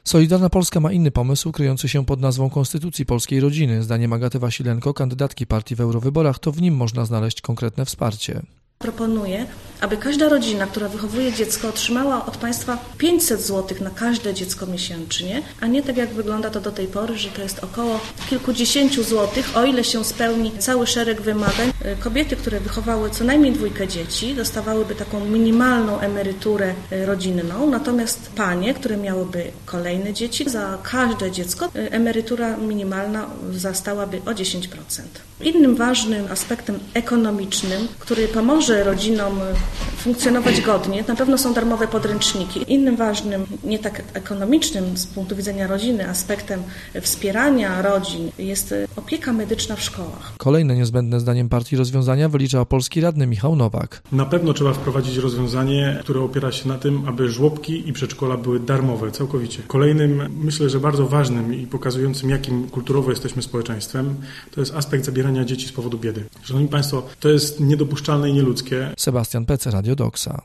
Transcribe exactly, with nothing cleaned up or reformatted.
Solidarna Polska ma inny pomysł, kryjący się pod nazwą Konstytucji Polskiej Rodziny. Zdaniem Agaty Wasilenko, kandydatki partii w eurowyborach, to w nim można znaleźć konkretne wsparcie. Proponuję, aby każda rodzina, która wychowuje dziecko, otrzymała od państwa pięćset złotych na każde dziecko miesięcznie, a nie tak jak wygląda to do tej pory, że to jest około kilkudziesięciu złotych, o ile się spełni cały szereg wymagań. Kobiety, które wychowały co najmniej dwójkę dzieci, dostawałyby taką minimalną emeryturę rodzinną, natomiast panie, które miałyby kolejne dzieci, za każde dziecko emerytura minimalna wzrastałaby o dziesięć procent. Innym ważnym aspektem ekonomicznym, który pomoże rodzinom funkcjonować godnie, na pewno są darmowe podręczniki. Innym ważnym, nie tak ekonomicznym z punktu widzenia rodziny, aspektem wspierania rodzin jest opieka medyczna w szkołach. Kolejne niezbędne zdaniem partii rozwiązania wylicza polski radny Michał Nowak. Na pewno trzeba wprowadzić rozwiązanie, które opiera się na tym, aby żłobki i przedszkola były darmowe całkowicie. Kolejnym, myślę, że bardzo ważnym i pokazującym, jakim kulturowo jesteśmy społeczeństwem, to jest aspekt zabierania dzieci z powodu biedy. Szanowni Państwo, to jest niedopuszczalne i nieludzkie. Sebastian Pece, Radio Doksa.